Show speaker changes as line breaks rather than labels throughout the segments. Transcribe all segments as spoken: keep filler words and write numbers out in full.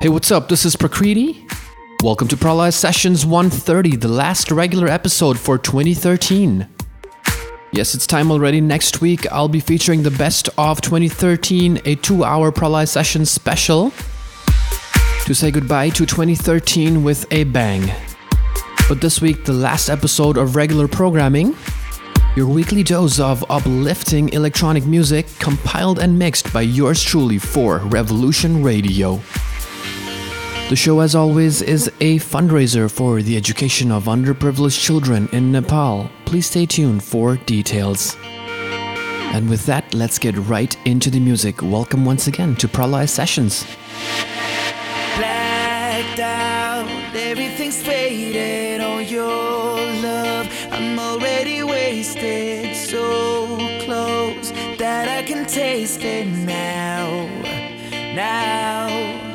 Hey, what's up? This is Prakriti. Welcome to Pralaya Sessions one thirty, the last regular episode for twenty thirteen. Yes, it's time already. Next week, I'll be featuring the best of twenty thirteen, a two-hour Pralaya Sessions special to say goodbye to twenty thirteen with a bang. But this week, the last episode of regular programming, your weekly dose of uplifting electronic music compiled and mixed by yours truly for Revolution Radio. The show, as always, is a fundraiser for the education of underprivileged children in Nepal. Please stay tuned for details. And with that, let's get right into the music. Welcome once again to Pralaya Sessions.
Blacked out, everything's faded on your love. I'm already wasted, so close that I can taste it now, now.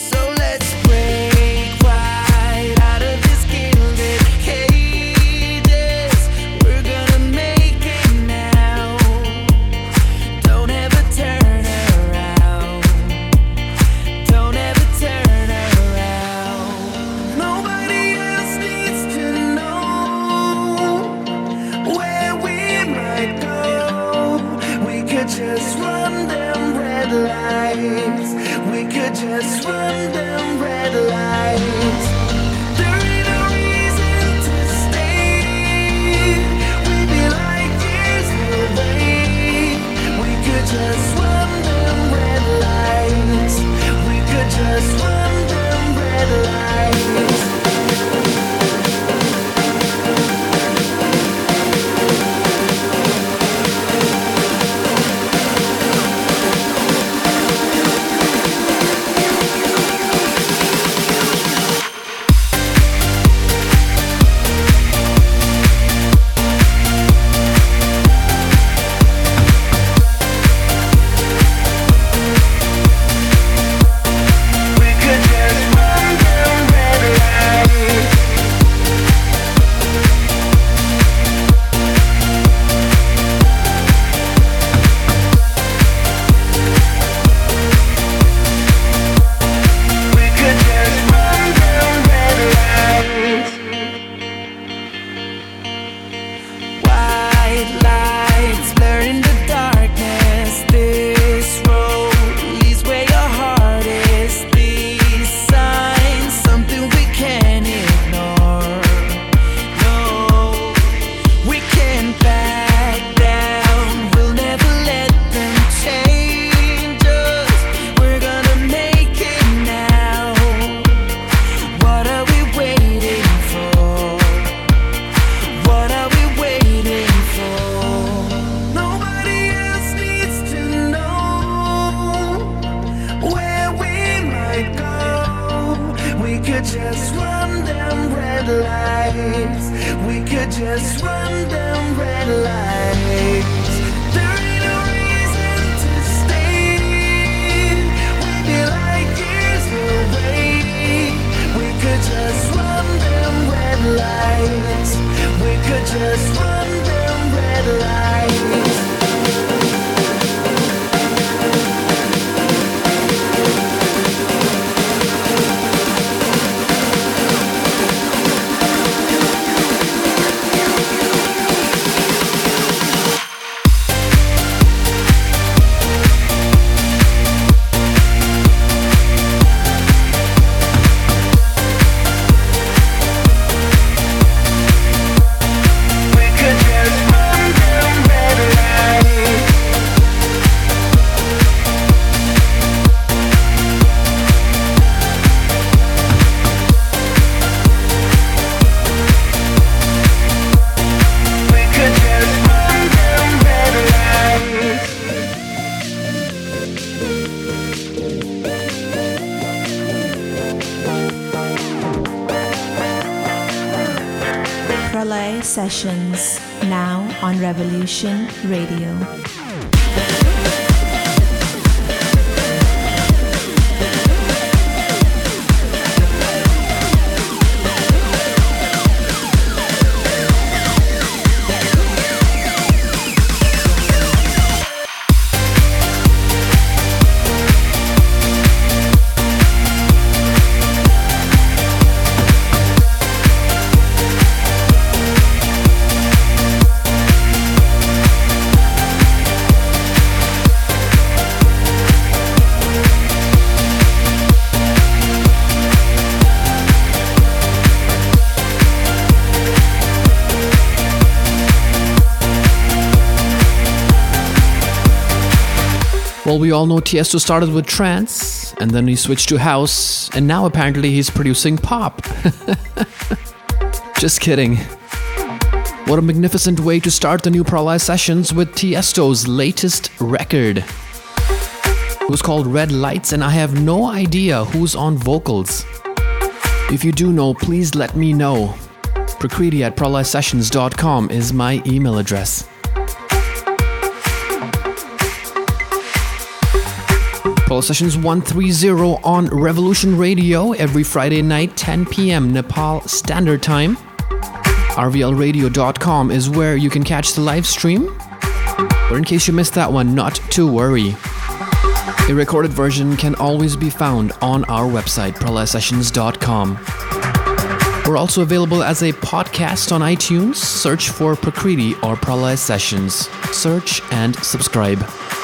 Just run them red lights. We could just run them red lights. There ain't no reason to stay. We'd be like years away. We could just run them red lights. We could just run them red lights.
Sessions, now on Revolution Radio.
Well, we all know Tiesto started with trance, and then he switched to house, and now apparently he's producing pop. Just kidding. What a magnificent way to start the new Paralyze Sessions with Tiesto's latest record. It was called Red Lights, and I have no idea who's on vocals. If you do know, please let me know. Prakriti at paralyze sessions dot com is my email address. Paralyze Sessions one thirty on Revolution Radio every Friday night, ten p.m. Nepal Standard Time. R V L radio dot com is where you can catch the live stream. But in case you missed that one, not to worry. A recorded version can always be found on our website, paralyze sessions dot com. We're also available as a podcast on iTunes. Search for Prakriti or Paralyze Sessions. Search and subscribe.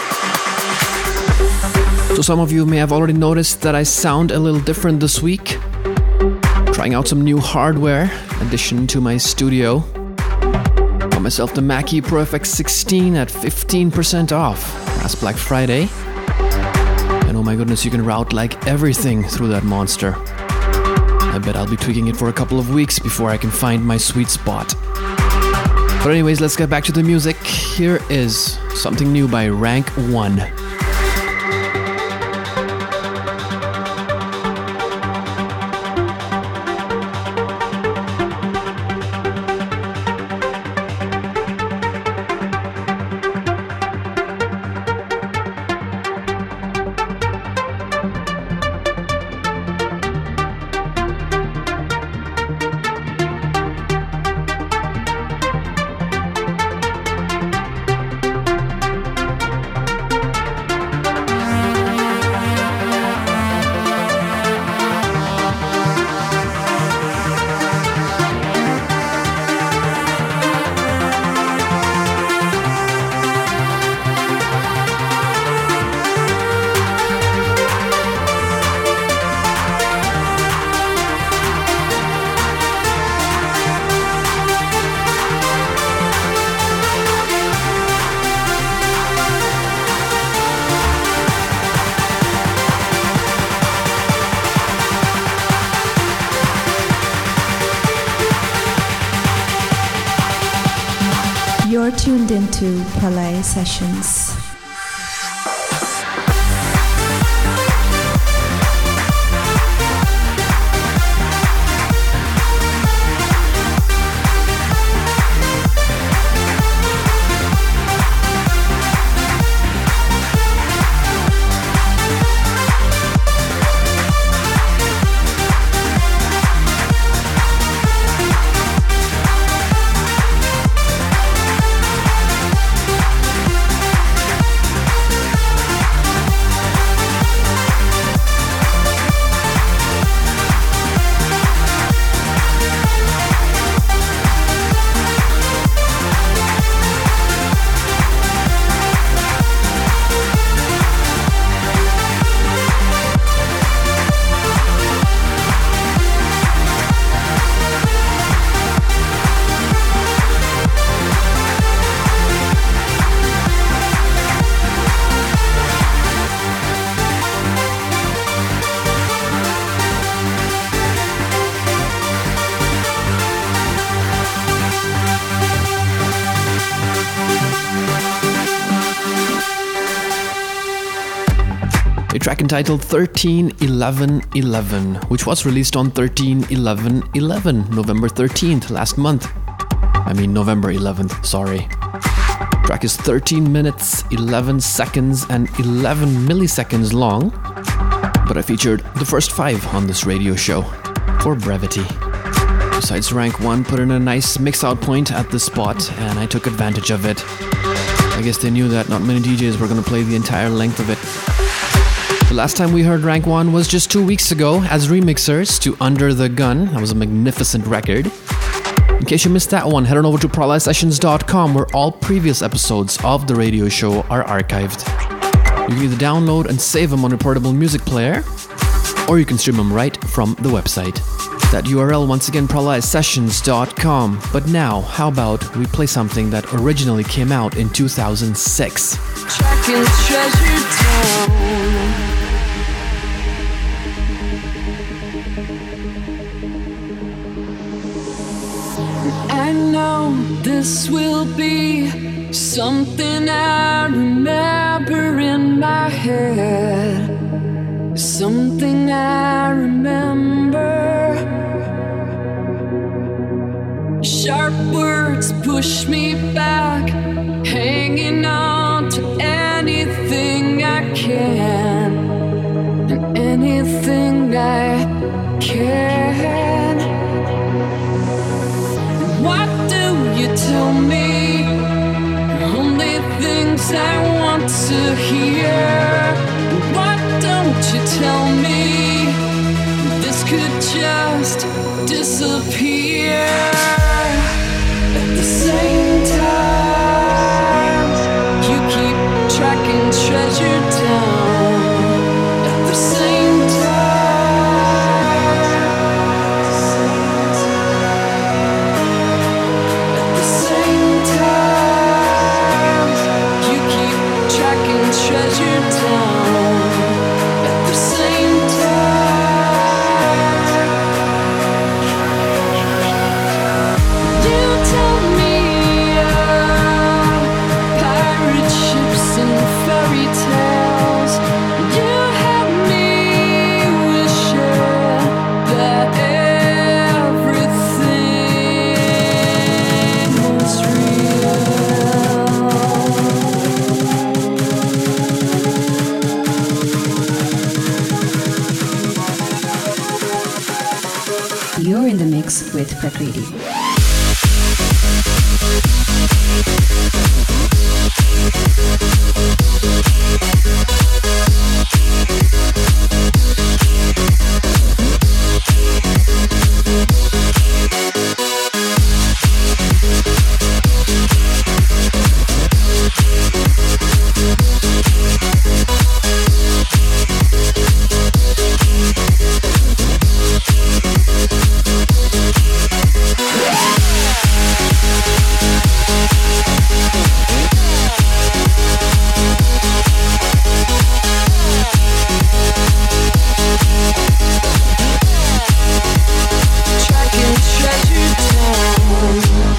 So some of you may have already noticed that I sound a little different this week. Trying out some new hardware addition to my studio. Got myself the Mackie Pro F X sixteen at fifteen percent off last Black Friday. And oh my goodness, you can route like everything through that monster. I bet I'll be tweaking it for a couple of weeks before I can find my sweet spot. But anyways, let's get back to the music. Here is something new by Rank One.
You're tuned into Paralyze Sessions.
Track entitled thirteen eleven eleven, which was released on thirteen eleven eleven, November thirteenth, last month. I mean November eleventh, sorry. Track is thirteen minutes, eleven seconds, and eleven milliseconds long, but I featured the first five on this radio show for brevity. Besides, Rank One put in a nice mix-out point at this spot, and I took advantage of it. I guess they knew that not many D Js were going to play the entire length of it. The last time we heard Rank One was just two weeks ago as remixers to Under the Gun. That was a magnificent record. In case you missed that one, head on over to paralyze sessions dot com where all previous episodes of the radio show are archived. You can either download and save them on a portable music player, or you can stream them right from the website. That U R L once again, pralaya sessions dot com. But now, how about we play something that originally came out in two thousand six?
Tracking treasure town. I know this will be something I remember in my head, something I remember. Sharp words push me back, hanging on to anything I can, and anything I can. What do you tell me? Only things I want to hear. What don't you tell me? This could just disappear. At the same time, you keep tracking treasure down. At the same time, at the same time, you keep tracking treasure down. At the same time, you tell me of pirate ships and fairy tales. You have me wishing that everything was real.
You're in the mix with Prakriti. Tracking treasure down.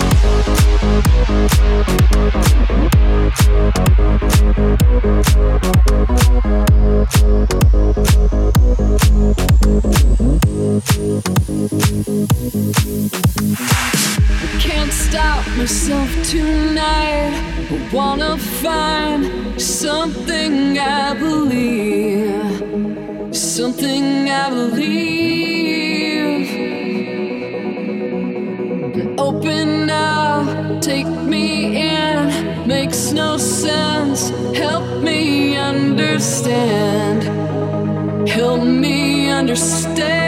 I can't stop myself tonight. I wanna find something I believe, something I believe. Open up, take me in, makes no sense. Help me understand, help me understand.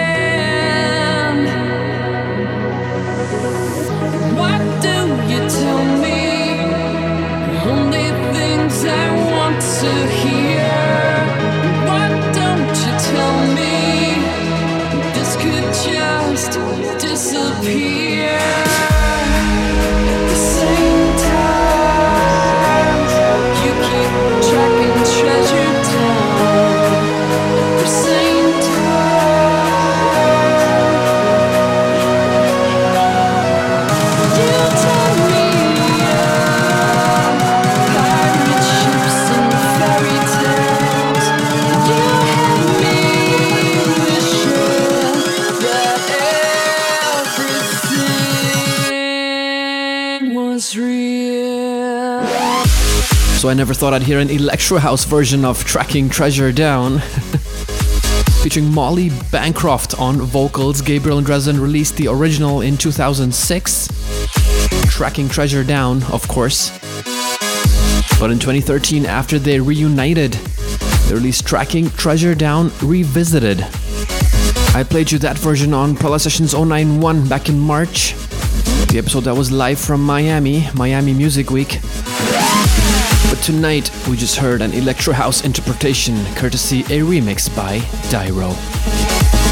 What do you tell me? Only things I want to hear. What don't you tell me? This could just disappear. At the same time, you keep tracking treasure down. At the same time, you tell me of pirate ships and fairy tales. You have me wishing that everything was real.
So I never thought I'd hear an electro house version of Tracking Treasure Down. Featuring Molly Bancroft on vocals. Gabriel and Dresden released the original in two thousand six. Tracking Treasure Down, of course. But in twenty thirteen, after they reunited, they released Tracking Treasure Down Revisited. I played you that version on Pralaya Sessions oh nine one back in March. The episode that was live from Miami, Miami Music Week. But tonight, we just heard an electro house interpretation, courtesy a remix by Dyro.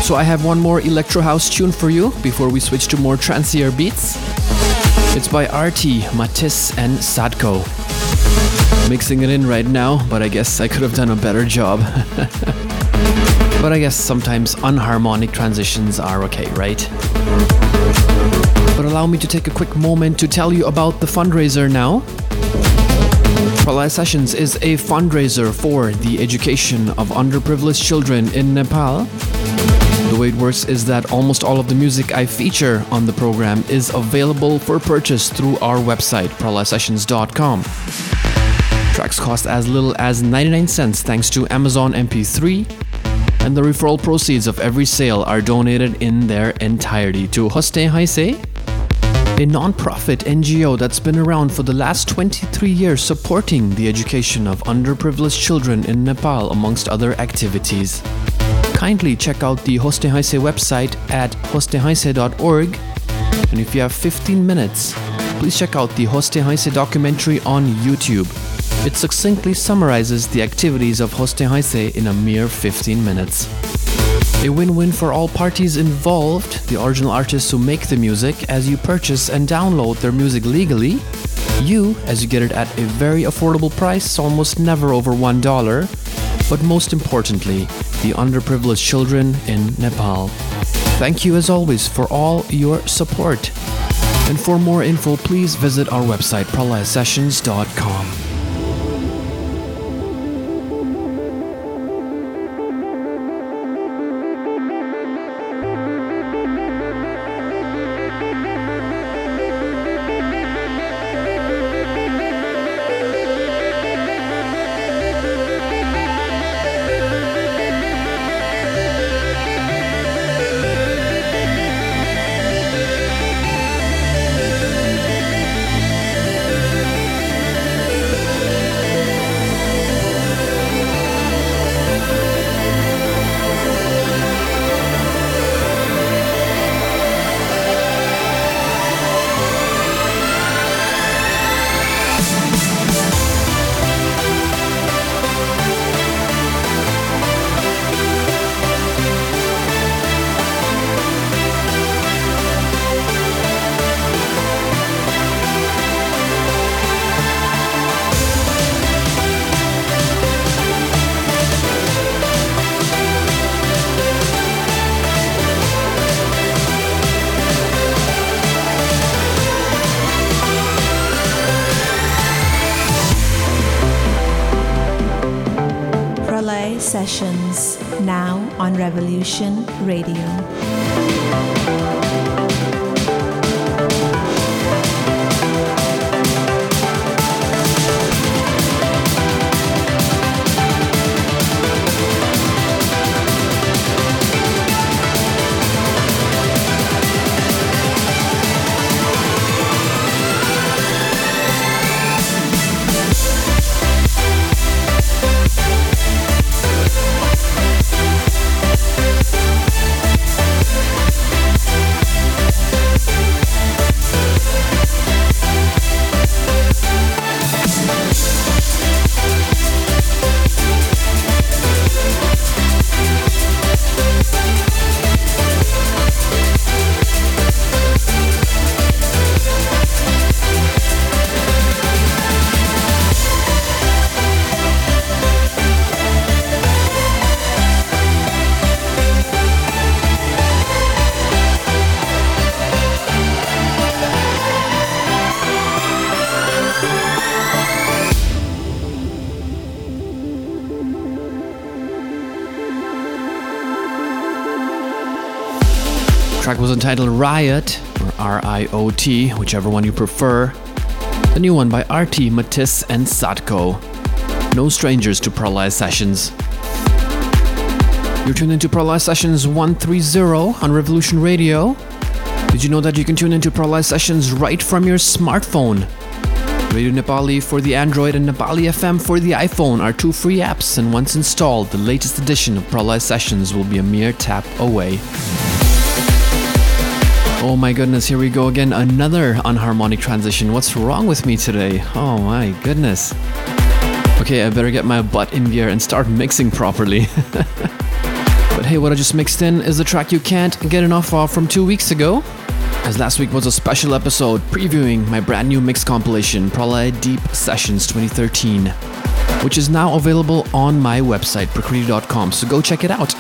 So I have one more electro house tune for you before we switch to more trancier beats. It's by R T, Matisse and Sadko. Mixing it in right now, but I guess I could have done a better job. But I guess sometimes unharmonic transitions are okay, right? But allow me to take a quick moment to tell you about the fundraiser now. Pralaya Sessions is a fundraiser for the education of underprivileged children in Nepal. The way it works is that almost all of the music I feature on the program is available for purchase through our website, pralaya sessions dot com. Tracks cost as little as ninety-nine cents thanks to Amazon M P three, and the referral proceeds of every sale are donated in their entirety to Hoste Haise, a non-profit N G O that's been around for the last twenty-three years supporting the education of underprivileged children in Nepal amongst other activities. Kindly check out the Hoste Haise website at hoste haise dot org, and if you have fifteen minutes, please check out the Hoste Haise documentary on YouTube. It succinctly summarizes the activities of Hoste Haise in a mere fifteen minutes. A win-win for all parties involved, the original artists who make the music, as you purchase and download their music legally, you, as you get it at a very affordable price, almost never over one dollar, but most importantly, the underprivileged children in Nepal. Thank you as always for all your support. And for more info, please visit our website, pralaya sessions dot com.
Sessions, now on Revolution Radio.
Track was entitled Riot, or R I O T, whichever one you prefer. The new one by R T, Matisse and Sadko. No strangers to Pralaya Sessions. You're tuned into Pralaya Sessions one thirty on Revolution Radio. Did you know that you can tune into Pralaya Sessions right from your smartphone? Radio Nepali for the Android and Nepali F M for the iPhone are two free apps, and once installed, the latest edition of Pralaya Sessions will be a mere tap away. Oh my goodness, here we go again, another unharmonic transition. What's wrong with me today? Oh my goodness. Okay, I better get my butt in gear and start mixing properly. But But hey, what I just mixed in is the track you can't get enough of from two weeks ago, as last week was a special episode previewing my brand new mix compilation, Pralaya Deep Sessions twenty thirteen, which is now available on my website, prakriti dot com, so go check it out.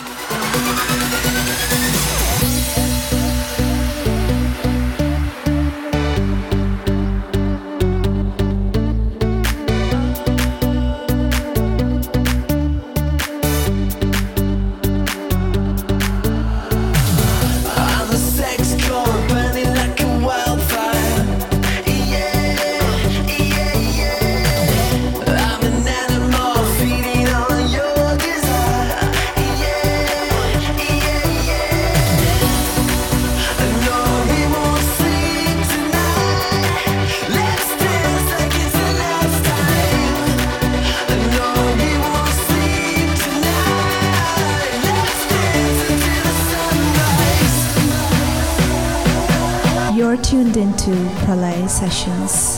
You're tuned into Pralaya Sessions.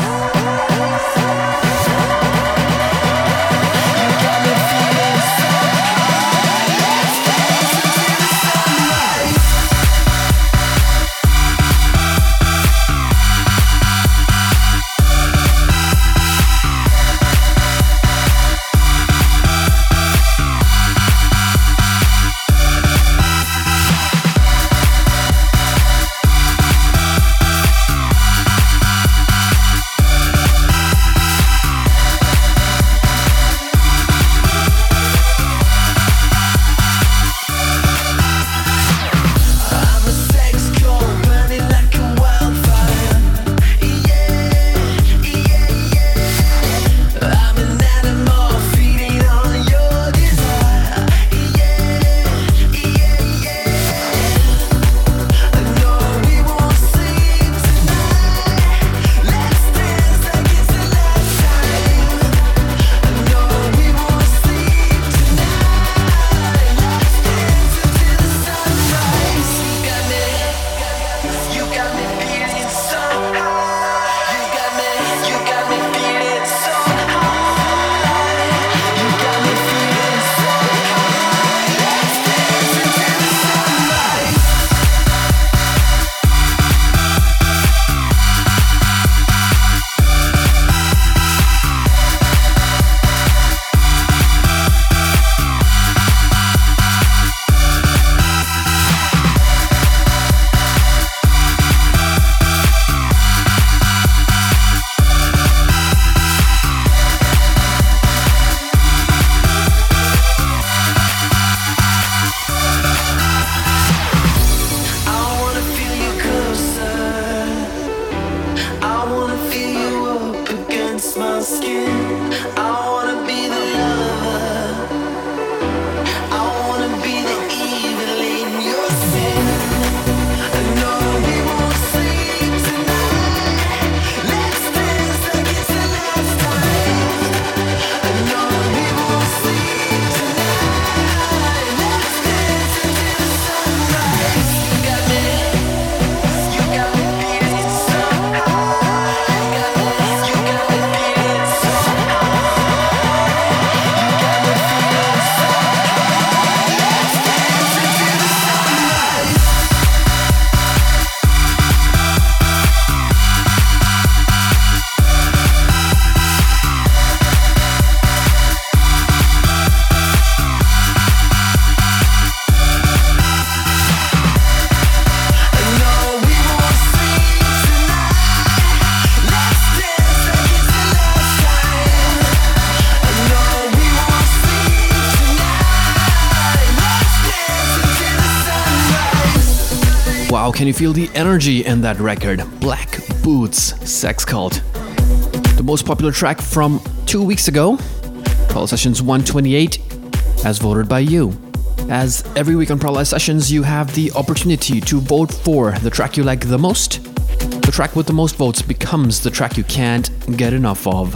Wow, can you feel the energy in that record? Black Boots, Sex Cult. The most popular track from two weeks ago, Pralaya Sessions one twenty-eight, as voted by you. As every week on Pralaya Sessions, you have the opportunity to vote for the track you like the most. The track with the most votes becomes the track you can't get enough of.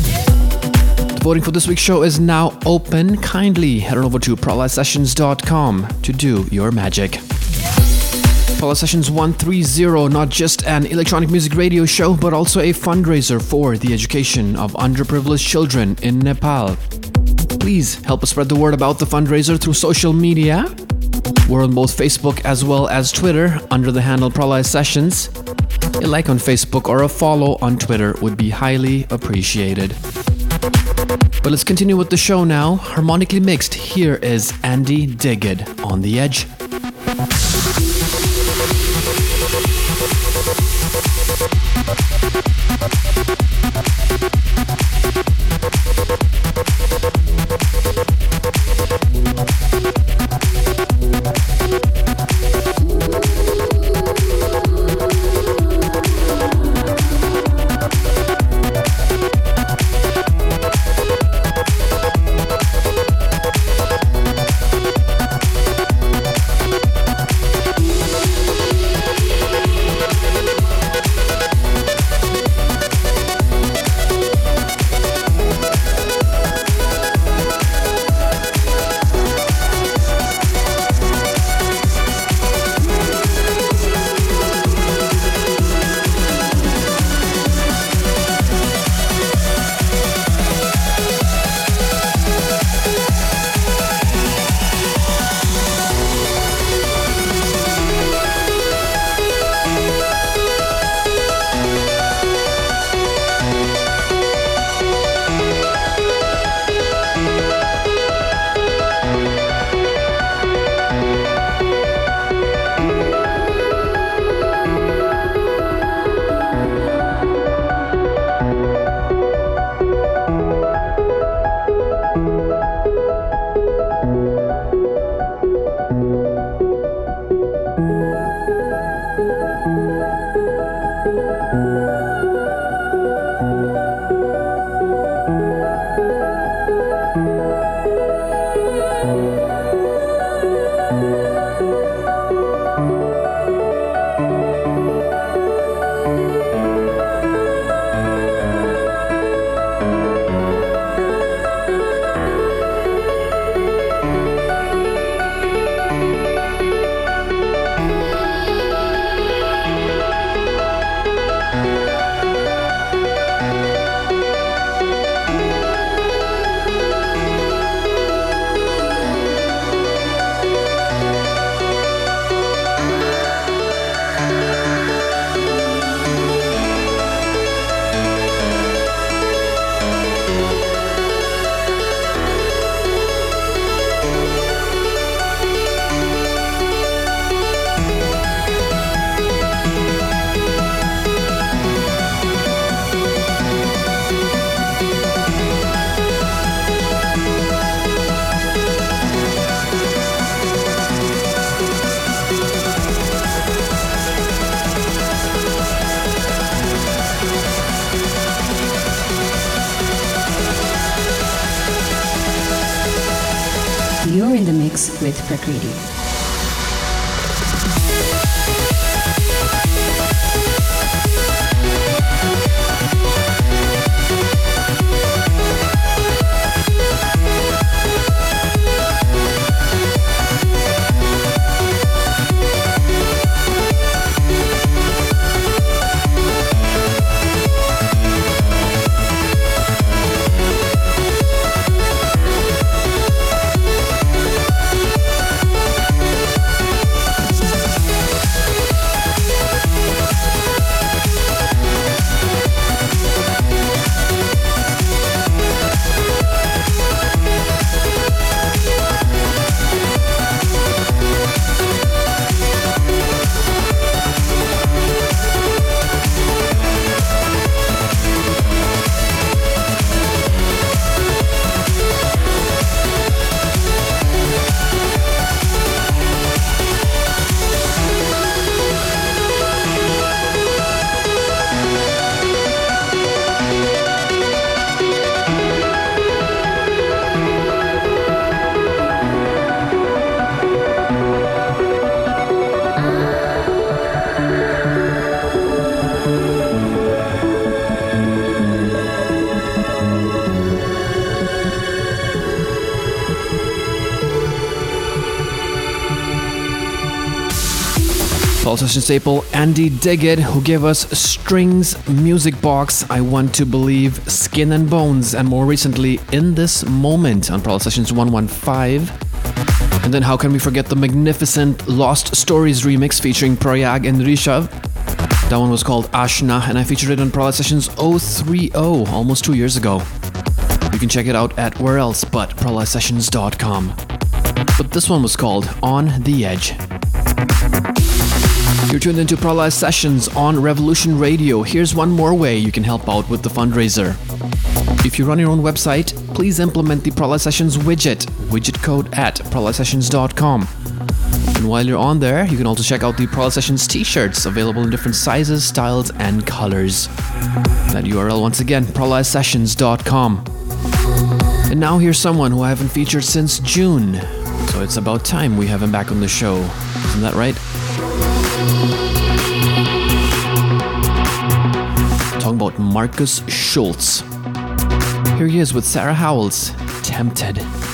The voting for this week's show is now open. Kindly head on over to pralaya sessions dot com to do your magic. Pralaya Sessions one thirty, not just an electronic music radio show, but also a fundraiser for the education of underprivileged children in Nepal. Please help us spread the word about the fundraiser through social media. We're on both Facebook as well as Twitter under the handle Pralay Sessions. A like on Facebook or a follow on Twitter would be highly appreciated. But let's continue with the show now. Harmonically mixed, here is Andy Digid, On the Edge.
You're in the mix with Prakriti.
We'll be right back.
Paul Session staple Andy Diggit, who gave us Strings, Music Box, I Want to Believe, Skin and Bones, and more recently In This Moment on Paul Sessions one fifteen. And then how can we forget the magnificent Lost Stories remix featuring Prayag and Rishabh. That one was called Ashna, and I featured it on Prolai Sessions oh three oh, almost two years ago. You can check it out at where else but prolai sessions dot com. But this one was called On the Edge. You're tuned into Prolai Sessions on Revolution Radio. Here's one more way you can help out with the fundraiser. If you run your own website, please implement the Prolai Sessions widget, widget code at prolai sessions dot com. And while you're on there, you can also check out the Prolai Sessions t-shirts available in different sizes, styles, and colors. That U R L once again, prolai sessions dot com. And now here's someone who I haven't featured since June. So it's about time we have him back on the show. Isn't that right? Talking about Markus Schulz. Here he is with Sarah Howells, Tempted.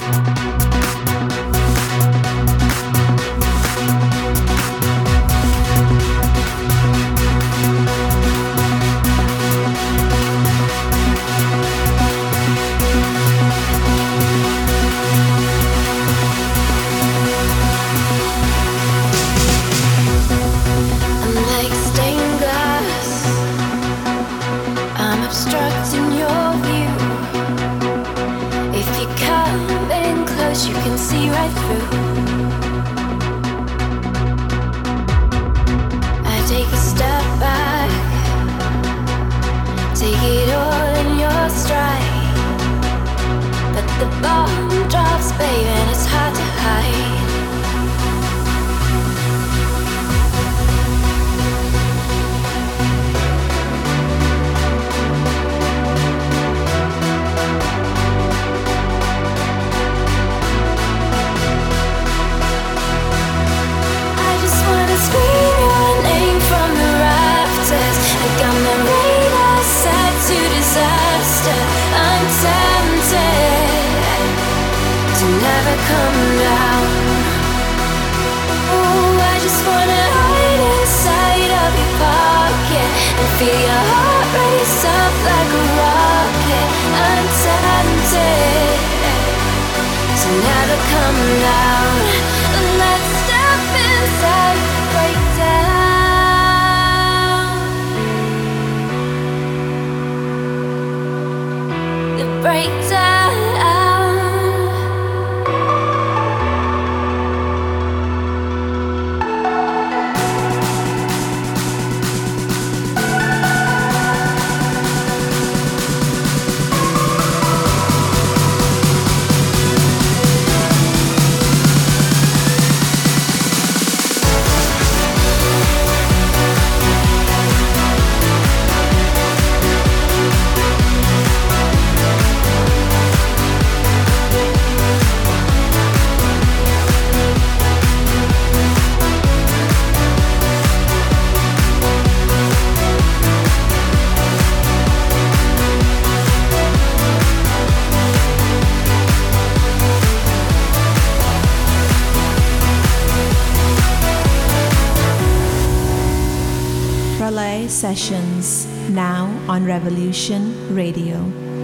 Sessions, now on Revolution Radio.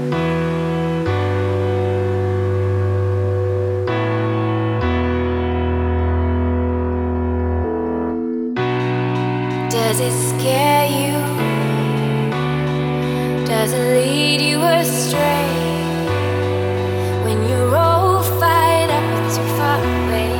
Does it scare you? Does it lead you astray? When you're all fired up and too far away.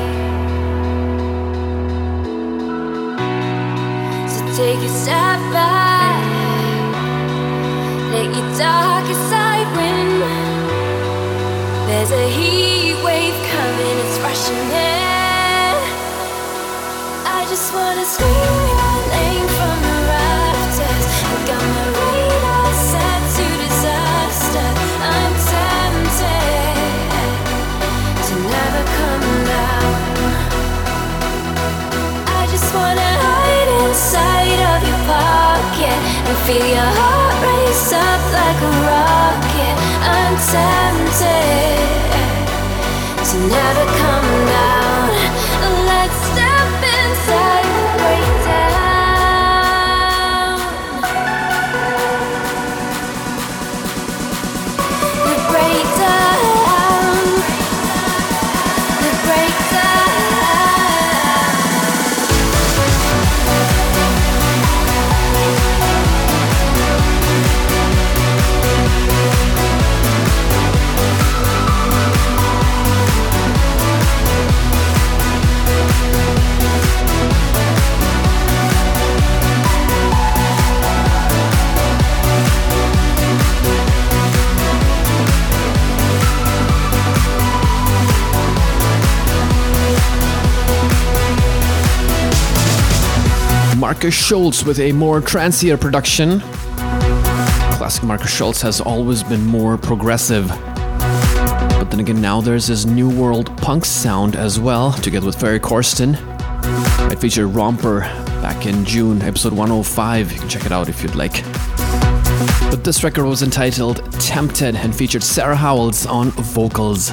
So take a step back, let your darker side win. There's a heat wave coming, it's rushing in. I just wanna scream your name from the rafters. I got my radar set to disaster. I'm tempted to never come down. I just wanna hide inside of your pocket and feel your heart race up like a rocket. I'm tempted to never come down. Let's step inside the breakdown.
Marcus Schulz with a more trancier production. Classic Marcus Schulz has always been more progressive. But then again, now there's this new world punk sound as well, together with Ferry Corsten. It featured Romper back in June, episode one oh five. You can check it out if you'd like. But this record was entitled Tempted and featured Sarah Howells on vocals.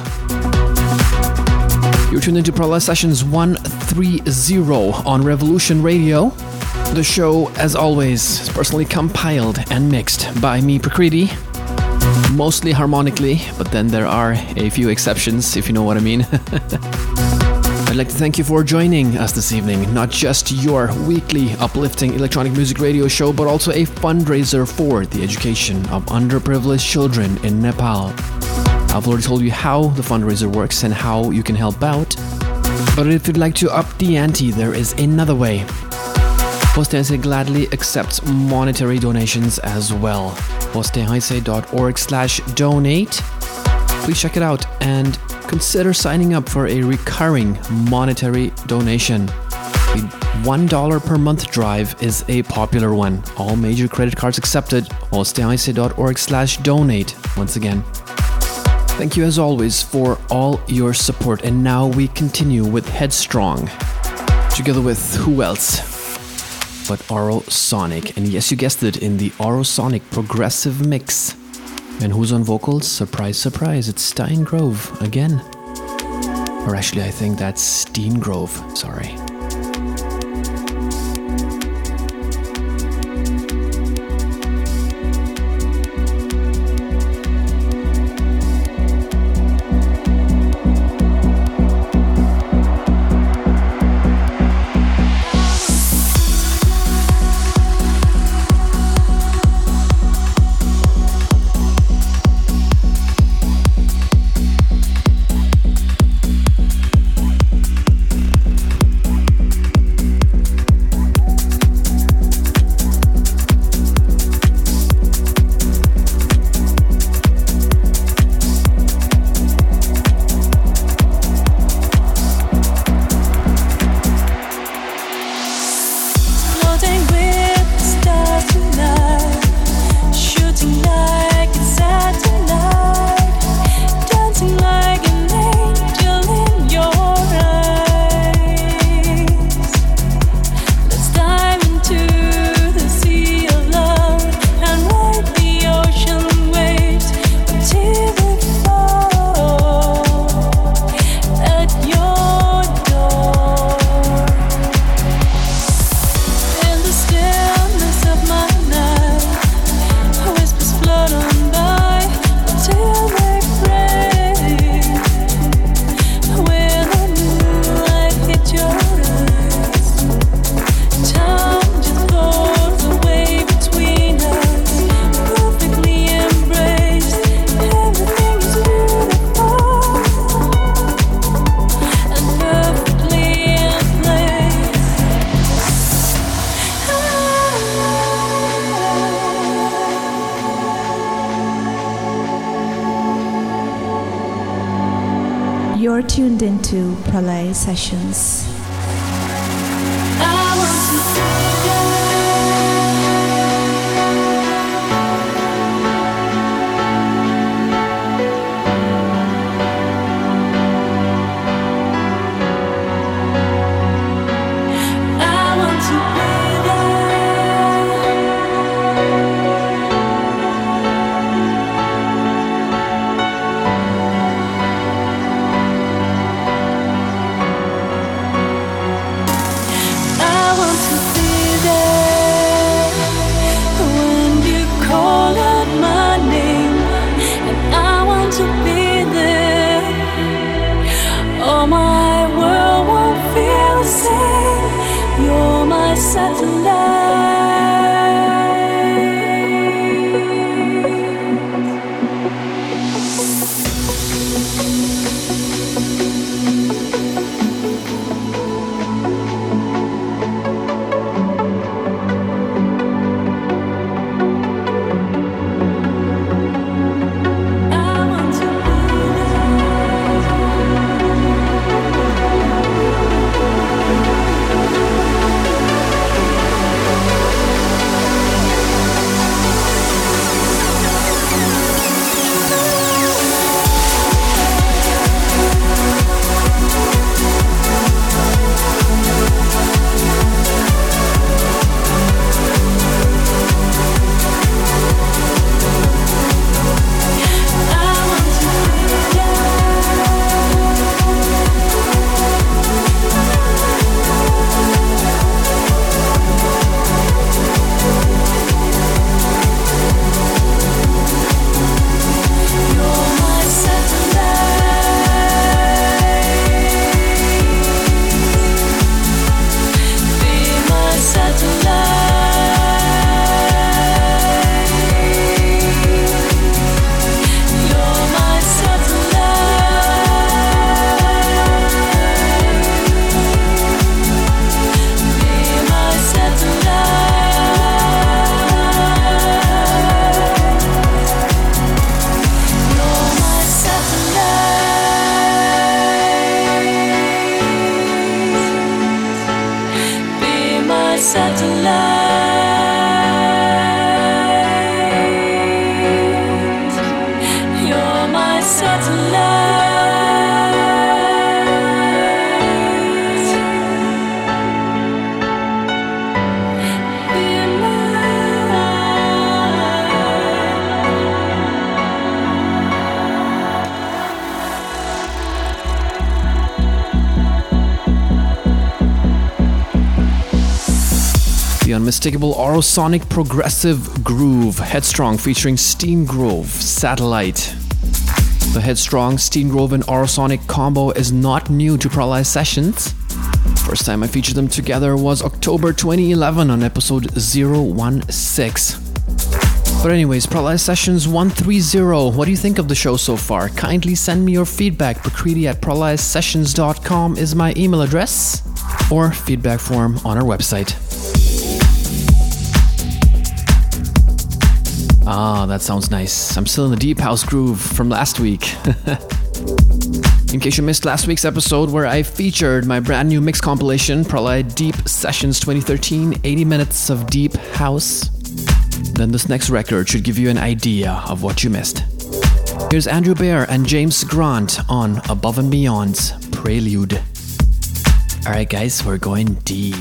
You're tuned into Prolife Sessions one thirty on Revolution Radio. The show, as always, is personally compiled and mixed by me, Prakriti. Mostly harmonically, but then there are a few exceptions, if you know what I mean. I'd like to thank you for joining us this evening. Not just your weekly uplifting electronic music radio show, but also a fundraiser for the education of underprivileged children in Nepal. I've already told you how the fundraiser works and how you can help out. But if you'd like to up the ante, there is another way. Posteheise gladly accepts monetary donations as well. posteheise.org slash donate. Please check it out and consider signing up for a recurring monetary donation. The one dollar per month drive is a popular one. All major credit cards accepted. posteheise.org slash donate. Once again, thank you as always for all your support. And now we continue with Headstrong, together with who else but Aurosonic. And yes, you guessed it, in the Aurosonic progressive mix. And who's on vocals? Surprise, surprise, it's Steingrove again. Or actually, I think that's Steengrove, sorry.
You're tuned into Pralay Sessions.
I want to
satellite. You're my satellite.
The unmistakable Aurosonic progressive groove, Headstrong featuring Steam Grove, Satellite. The Headstrong, Steam Grove and Aurosonic combo is not new to Paralyze Sessions. First time I featured them together was October twenty eleven on episode zero one six. But anyways, Paralyze Sessions one thirty, what do you think of the show so far? Kindly send me your feedback. Prakriti at paralyze sessions dot com is my email address, or feedback form on our website. Ah, that sounds nice. I'm still in the deep house groove from last week. In case you missed last week's episode where I featured my brand new mix compilation, Pralay Deep Sessions twenty thirteen, eighty minutes of deep house, then this next record should give you an idea of what you missed. Here's Andrew Baer and James Grant on Above and Beyond's Prelude. Alright guys, we're going deep.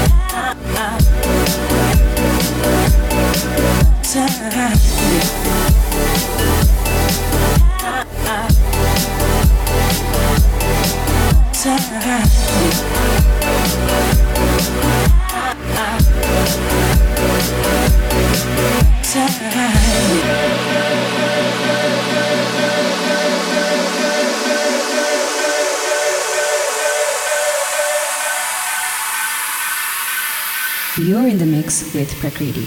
Time.
mix with Prakriti.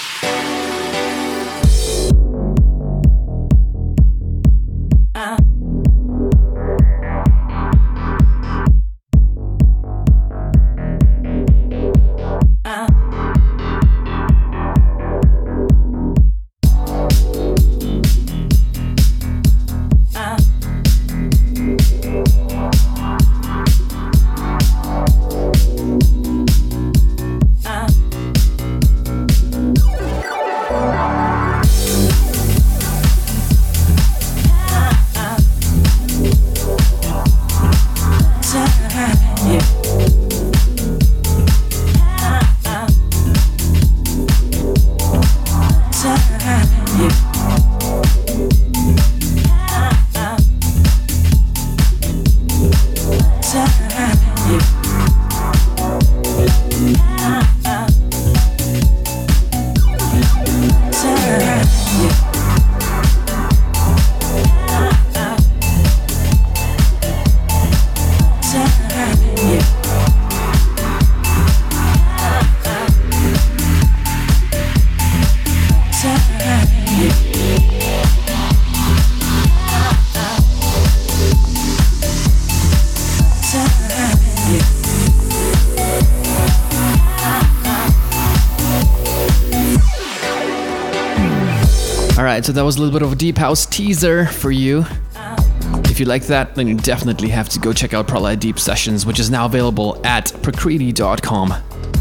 Alright, so that was a little bit of a deep house teaser for you. If you like that, then you definitely have to go check out Pralaya Deep Sessions, which is now available at prakriti dot com.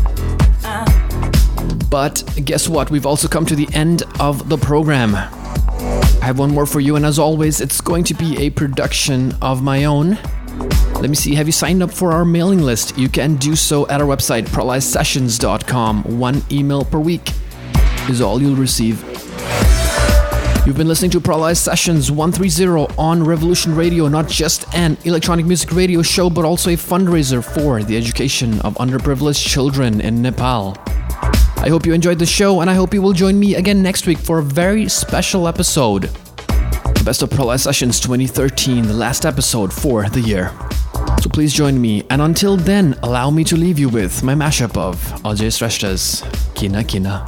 But guess what? We've also come to the end of the program. I have one more for you, and as always, it's going to be a production of my own. Let me see, have you signed up for our mailing list? You can do so at our website, pralaya sessions dot com. One email per week is all you'll receive. You've been listening to Pralaya Sessions one thirty on Revolution Radio, not just an electronic music radio show, but also a fundraiser for the education of underprivileged children in Nepal. I hope you enjoyed the show, and I hope you will join me again next week for a very special episode. The Best of Pralaya Sessions twenty thirteen, the last episode for the year. So please join me, and until then, allow me to leave you with my mashup of Ajay Shrestha's Kina Kina.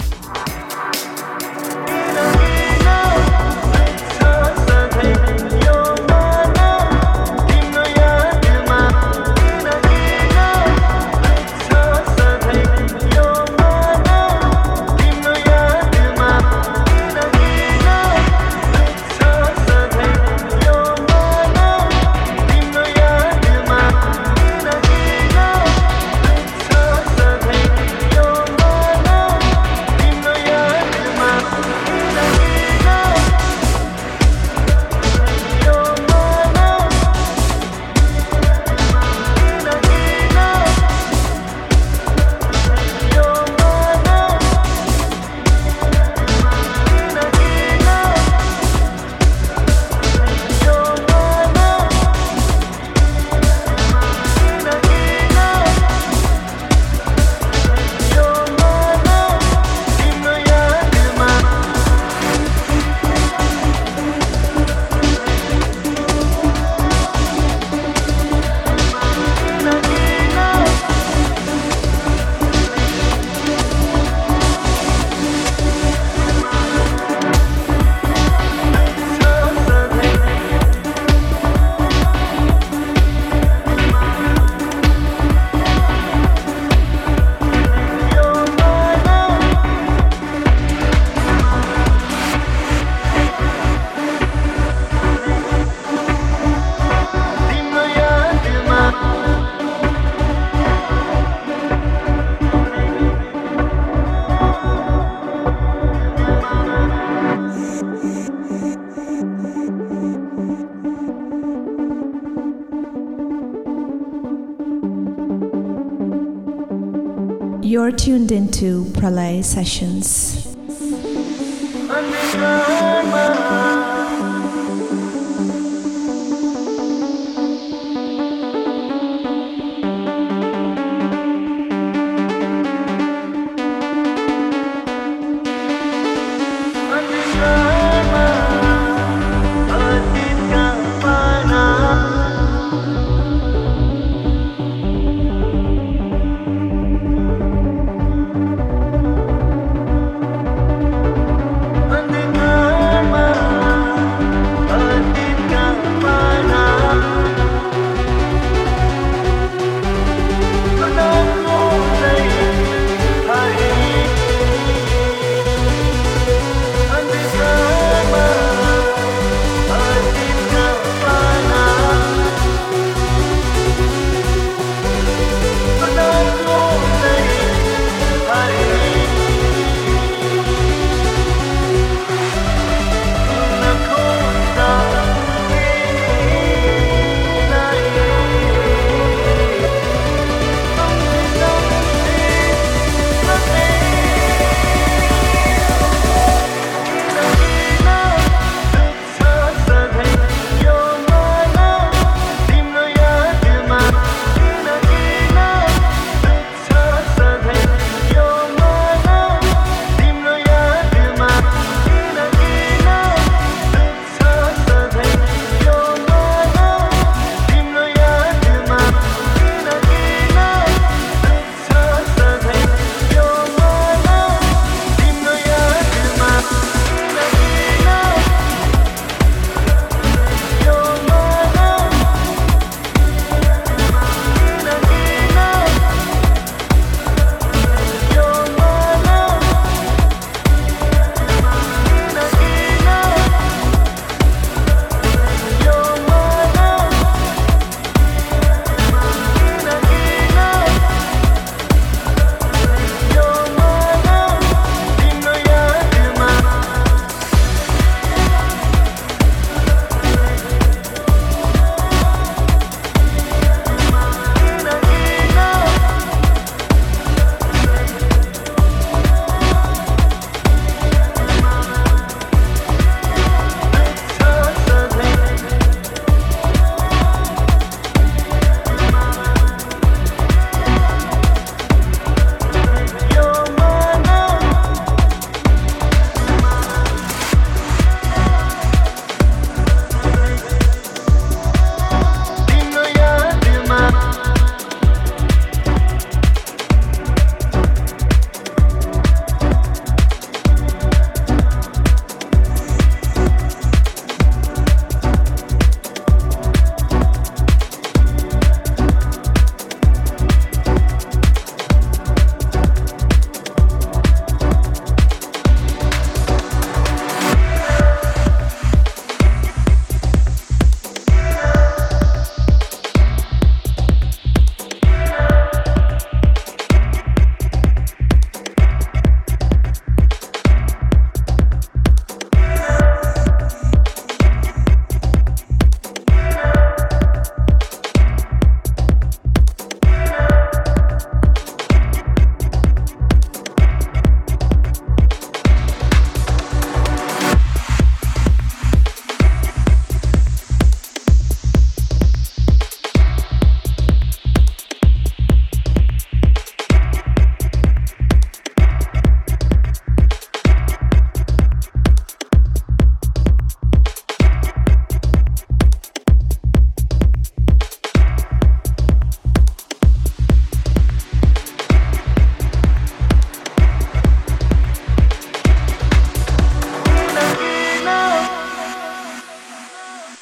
You're tuned into Pralaya Sessions.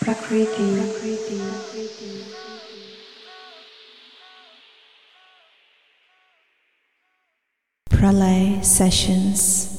Prakriti.
Pralay Sessions.